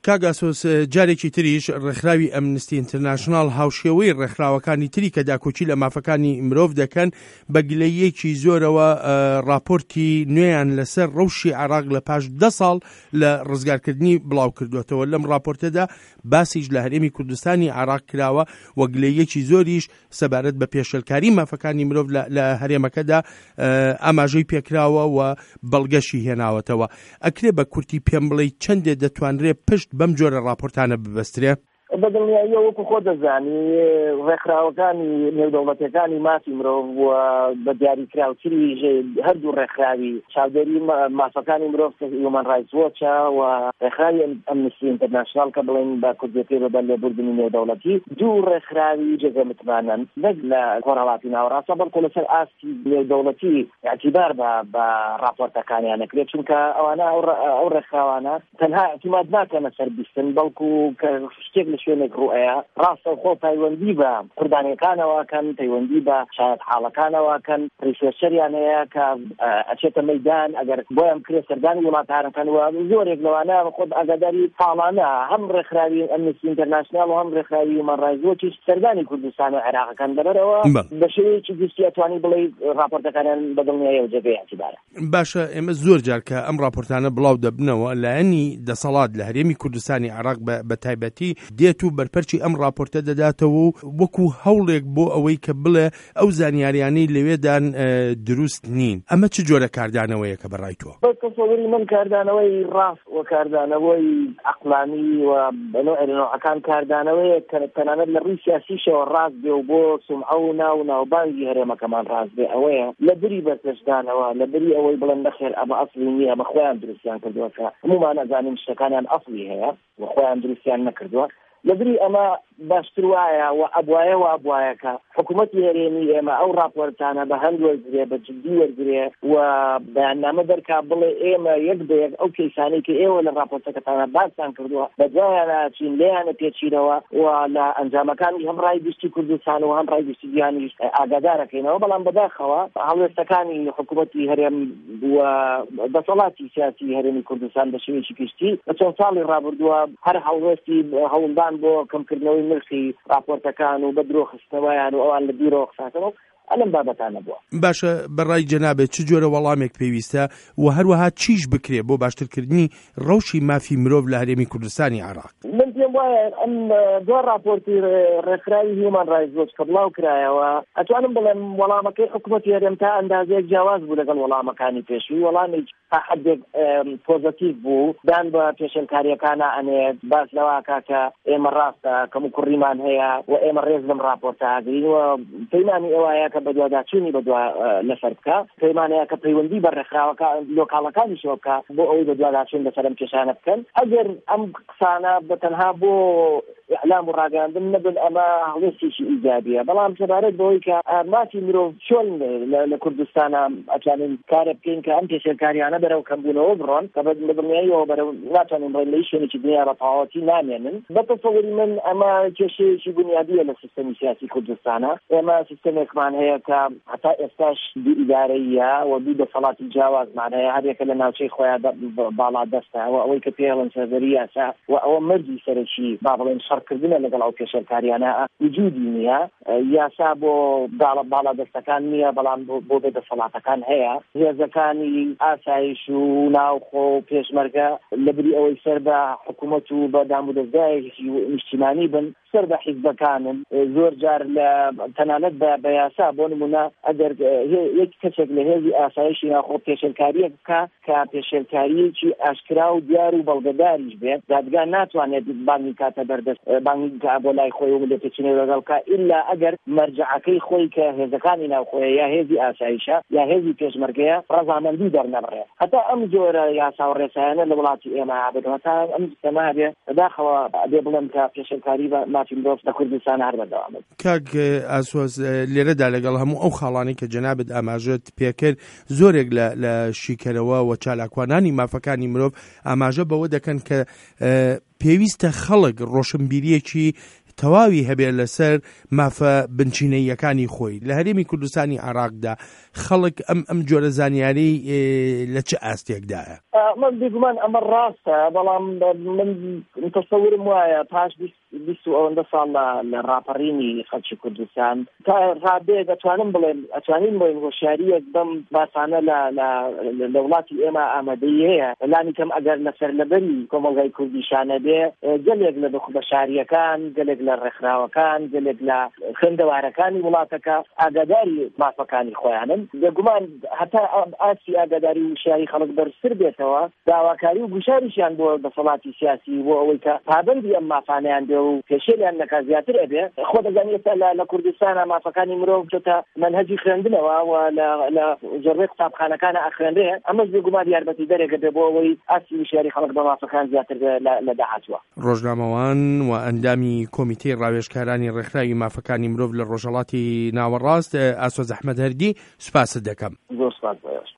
کاگاسۆس جارێکی تریش ڕێکخراوی ئەمنستی ئینتەرناشناڵ هاوشێوەی ڕێکخراوەکانی تری کە داکۆچی لە مافەکانی مرۆڤ دەکەن بە گلەیەکی زۆرەوە راپۆرتی نوێیان لەسەر ڕەوشی عێراق لە پاش 10 ساڵ لە ڕزگارکردنی بڵاو کردوێتەوە. لەم راپۆرتەدا باسیش لە هەرێمی کوردستانی عێراق کراوە و گلەیەکی زۆریش سەبارەت بە پێشەلکاری مافەکانی مرۆڤ لە هەرێمەکەدا ئاماژەی پێکراوە و بەڵگەشی هێناوەتەوە. ئەکرێ بە کورتی پێم بڵێ چەندێ دەتوانرێ پشت بەم جۆرە راپۆرتانە ببەسترێ؟ بەدڵنیایی وەکو خۆ دەزانی ڕێکخراوەکانی نێودەوڵەتیەکانی مافی مرۆڤ بە دیاریکراوتری هەردوو ڕێکخراوی چاودێری مافەکانی مرۆڤ هیومەن رایتس وۆچە و ڕێکخراوی ئەمنستی ئینتەرناشناڵ کە بڵێن با کوردیەکەی بەبەر لێبوردنی نێودەوڵەتی دوو ڕێکخراوی جێگە متمانەن نەک لە گۆڕەڵاتی ناوەڕاستە بەڵکو لەسەر ئاستی نێودەوڵەتی اعتیبار بە راپۆرتەکانیان ئەکرێت چونکە ئەوانە ئەو ڕێکخراوانە تەنها اعتماد ناکەنە سەر بیستن بەڵکو کە شتێک شوێنێک ڕوئەیە ڕاستە خۆ پەیوەندی بە قوربانیەکانەوەکەن پەیوەندی بە شایەت حاڵەکانەوەکەن ریسێرچەریان هەیە کە ئەچێتە مەیدان ئەگەر بۆیان کرێ سەردانی وڵاتارەکان و زۆرێک لەوانە خۆ ئاگاداری پاڵانە هەم ڕێکخراوی ئەمنستی ئینتەرناشناڵ و هەم ڕێکخراوی هیومەن رایتس وۆچیش سەردانی کوردستان و عێراقەکان دەبەرەوە بە شێوەیەکی گشتی ئەتوانی بڵێ راپۆرتەکانیان بەدڵنیاییەوە جێگەی اعتیبارە. باشە ئێمە زۆر جار کە ئەم راپۆرتانە بڵاو دەبنەوە لایەنی دەسەڵات لە هەرێمی کوردستانی عێراق بە تایبەتی دێت و بەرپەرچی ئەم راپۆرتە دەداتەوە وەکو هەوڵێک بۆ ئەوەی کە بڵێ ئەو زانیاریانەی لەوێدان دروست نین. ئەمە چ جۆرە کاردانەوەیە کە بەڕای تۆ؟ بە تەسەووری من کاردانەوەی ڕاست و کاردانەوەی عەقلانی و نوعەکان کاردانەوەیە کە تەنانەت لە ڕووی سیاسیشەوە ڕاست بێ و بۆ سومعە و ناوبانگی هەرێمەکەمان ڕاست بێ ئەوەیە لە بری بەرپێشدانەوە لە بری ئەوەی بڵێن نەخێر ئەمە ئەسڵی نییە ئەمە خۆیان دروستیان کردووە کە هەمومان ئەزانین شتەکانیان ئەسڵی هەیە و خۆیان دروستیان نەکردووە. لەبری ئەمە باشتر وایە و ئەبوایەکە حکوومەتی هەرێمی ئێمە ئەو راپۆرتانە بە هەند وەرگرێ بە جددی وەرگرێ و بەیاننامە دەرکا بڵێ ئێمە یەک بە یەک ئەو کەیسانەی کە ئێوە لە راپۆرتەکەتانە باسان کردووە بەجایانە چین لێیانە پێچیرەوە و لە ئەنجامەکانی هەم ڕای گشتی کوردستان و هەم ڕای گشتی جیهانیش ئاگادارەکەینەوە بەڵام بەداخەوە هەڵوێستەکانی حکوومەتی هەرێم و دەسەڵاتی سیاسی هەرێمی کوردستان بە شێوەیەکی گشتی بە چەند ساڵی ڕابردووە هەر هەڵوێستی هەوڵدان بۆ کەمکردنەوەی نرخی راپۆرتەکان و بە درۆخستنەوەیان و ئەوان لە بیرۆ قساتەوە ئەلم بابەتانە بووە. باشە بەڕای جەنابێت چ جۆرە وەڵامێک پێویستە و هەروەها چیش بکرێ بۆ باشترکردنی ڕەوشی مافی مرۆڤ لە هەرێمی کوردستانی عێراق؟ من پێم وایە ئەم دۆ راپۆرتی ڕێکخراوی هیومەن رایتس وۆچ کە بڵاو کرایەوە ئەتوانم بڵێم وەڵامەکەی حکوومەتی هەرێم تا ئەندازەیەک جیاواز بوو لەگەڵ وەڵامەکانی پێشووی وەڵامێک تا حەدێک پۆزەتیڤ بوو دان بە پێشێلکاریەکانە ئەنێت باس لەواکە کە ئێمە ڕاستە کەم و کوڕیمان هەیە و ئێمە ڕێز لەم راپۆرتە ئاگرین و پەیمانی ئێوەیە کە بە دوواداچوونی بە لەسەر بکە پەیمانەیە کە پەیوەندی بە ڕێکخراوەکە لۆکاڵەکانیشەوە بکە بۆ ئەوەی بە دوواداچوون لەسەر ئەم کێشانە بکەن. ئەگەر ئەم قسانە بەتەنها بۆ ئیعلام و ڕاگەاندن نەبن ئەمە هەڵوێستێکی ئیجابیە بەڵام سەبارەت بەوەی کە مافی مرۆڤ چۆن لە کوردستانە ئەتوانین کارە بکەین کە ئەم پێشێلکاریانە بەرەو کەمبوونەوە بڕۆن کە بەدڵنیاییەوە بەرەو ناتوانین بڵێن لە هیچ شوێنێکی دنیا بە تەواوەتی نامێنن. بە تەسەووری من ئەمە کێشەیەکی بنیادیە لە سیستەمی سیاسی کوردستانە. ئێمە سیستەمێکمان هەیە کە هەتا ئێستاش دوو ئیدارەیە و دوو دەسەڵاتی جیاوازمان هەیە هەرێکە لە ناوچەی خۆیان باڵا دەستە و ئەوەی کە پێڵن سەردەری یاسا و ئەوە مەرجی سەرەکی با بڵێن شەڕکردنە لەگەڵ ئەو پێشێلکاریانە وجودی نییە. یاسا بۆ باڵا دەستەکان نییە بەڵام بۆ بێدەسەڵاتەکان هەیە. هێزەکانی ئاسایش و ناوخۆ و پێشمەرگە لەبری ئەوەی سەر بە حکوومەت و بە دام و دەستگایەکی نیشتیمانی بن سەر بە حیزبەکانن زۆر جار لە تەنانەت بە یاسا بۆ نمونە ئەگەر یەک کەسێک لە هێزی ئاسایشی ناخۆ پێشێلکاریە بکە کە پێشێلکاریەکی ئاشکرا و دیار و بەڵگەداریش بێت دادگا ناتوانێت بانگی کاتە بەردەست بانگی بۆ لای خۆی و لە پێچینەی لەگەڵکە ئللا ئەگەر مەرجعەکەی خۆی کە هێزەکانی ناوخۆیە یا هێزی ئاسایشە یا هێزی پێشمەرگەیە ڕەزامەندی دەرنەبڕێ. هەتا ئەم جۆرە یاسا و ڕێسایانە لە وڵاتی ئێمە بێتەوە تا ئەم سیستەما بێ بەداخەوە بێ بڵێم کە پێشێلکاری بە مافی مرۆڤ لە کوردستان هەر بەردەوام بێت. کاک ئاسۆز لێرەدا لەگەڵ هەموو ئەو خاڵانی کە جەنابەت ئاماژەت پێکرد زۆرێک لە شیکەرەوە و چالاکوانانی مافەکانی مرۆڤ ئاماژە بەوە دەکەن کە پێویستە خەڵک ڕۆشنبیریەکی تەواوی هەبێت لەسەر مافە بنچینەیەکانی خۆی. لە هەرێمی کوردستانی عێراقدا خەڵک ئەم جۆرە زانیاری لە چه ئاستێکدایە؟ من بێگومان ئەمە ڕاستە، بەڵام من تەسەورم وایە پاش 20 ساڵ لە ڕاپەڕینی خەڵکی کوردستان تا ڕابێ ئەتوانین بڵێن هۆشیاریەک بەم باسانە لە وڵاتی ئێمە ئامادەی هەیە. لانی کەم ئەگەر لەسەر لەبەری کۆمەلگای کوردیشانە بێ گەلێک لە بەشاریەکان، گەلێک لە ڕێکخراوەکان، گەلێک لە خوێندەوارەکانی وڵاتەکە ئاگاداری مافەکانی خۆیانن. بێگومان هەتا ئاسی ئاگاداری وشاری خەڵک بەرزتر بێتەوە، داواکاری و گوشاریشیان بۆ دەسەڵاتی سیاسی بۆ ئەوەی کە پابەندی ئەم مافانەیان بێ و پێشێلیان نەکا زیاتر ئەبێ. خۆ دەزانێت ئێستا لە کوردستانە مافەکانی مرۆڤ چۆتە منهەجی خوێندنەوە و لە زۆربەی قوتابخانەکانە ئەخوێنرێ. ئەمەش بێگومان یارمەتی دەرێکە بێ بۆ ئەوەی ئاسی وشاری خەڵک بە مافەکان زیاتر لە داهاتووە. ڕۆژنامەوان و ئەندامی کۆمیتەی ڕاوێژکارانی ڕێکخراوی مافەکانی مرۆڤ لە ڕۆژهەڵاتی ناوەڕاست ئاسۆ زەحمەت هەردی سوپاست دەکەم. زۆر سوپاس.